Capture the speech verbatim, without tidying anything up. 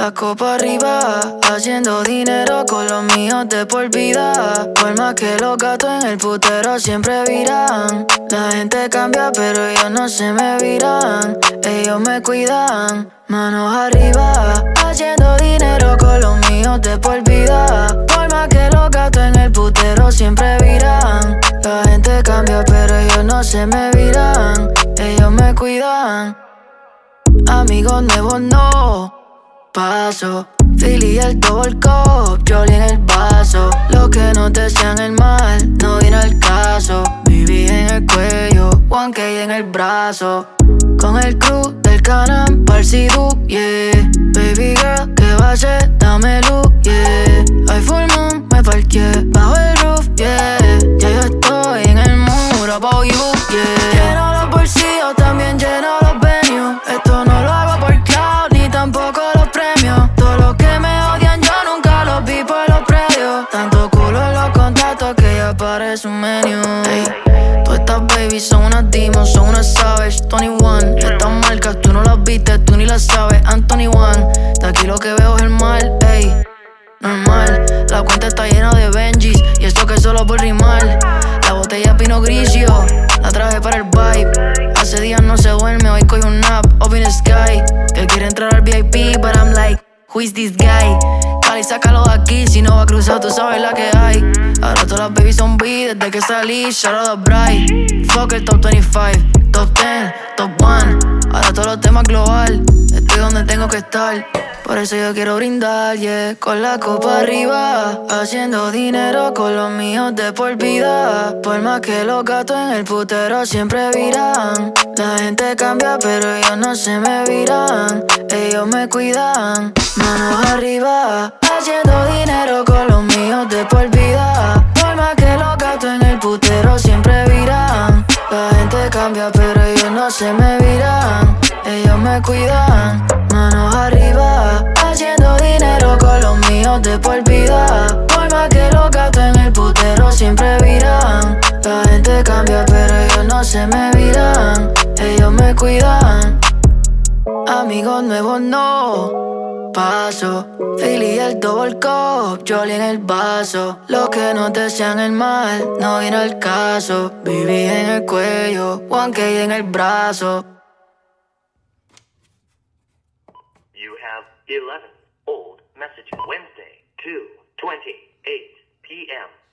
la copa arriba, haciendo dinero con los míos de por vida. Por más que los gatos en el putero siempre viran. La gente cambia pero ellos no se me viran. Ellos me cuidan, manos arriba, haciendo dinero con los míos de por vida. Por más que los gatos en el putero siempre viran. La gente cambia pero ellos no se me viran. Ellos me cuidan. Amigos nuevos no paso, Philly el double cup, Jolly en el vaso. Los que no desean el mal, no viene al caso. Viví en el cuello, one K en el brazo. Con el crew del Canam pa'l Sidú, yeah. Baby girl, ¿qué va a ser? Dame luz, yeah. Hay full moon, me parqué bajo el roof, yeah. Ya yo estoy en el muro, about you, yeah. Lleno los bolsillos, también lleno los venues. Esto no lo hago por cloud, ni tampoco los premios. Todos los que me odian yo nunca los vi por los predios. Tanto culo en los contactos que ya parece un menú. Ey, todas estas babies son unas demons, son unas savage. Tony One, estas marcas tú no las viste, tú ni las sabes. Anthony One, de aquí lo que veo es el mal, ey. Normal, la cuenta está llena de Benjis y esto que es solo por rimar. La botella Pinot Grigio, la traje para el vibe. Hace días no se duerme, hoy coge un nap, up in the sky. Que quiere entrar al V I P, but I'm like, who is this guy? Cali, sácalo de aquí, si no va a cruzar tú sabes la que hay. Ahora todas las babies son B, desde que salí, shout out a Bright. Fuck el top veinticinco, top diez, top uno. Ahora todos los temas global, estoy donde tengo que estar. Por eso yo quiero brindar, yeah. Con la copa arriba, haciendo dinero con los míos de por vida. Por más que los gatos en el putero siempre viran. La gente cambia pero ellos no se me viran. Ellos me cuidan, manos arriba, haciendo dinero con los míos de por vida. Por más que los gatos en el putero siempre viran. La gente cambia pero ellos no se me viran. Ellos me cuidan, manos arriba, haciendo dinero con los míos de por vida. Por más que los gatos en el putero siempre viran. La gente cambia pero ellos no se me viran. Ellos me cuidan. Amigos nuevos no paso, Philly el double cup, Jolly en el vaso. Los que no desean el mal, no viene al caso. Viví en el cuello, one K en el brazo. You have eleven old messages. Wednesday, two twenty-eight p m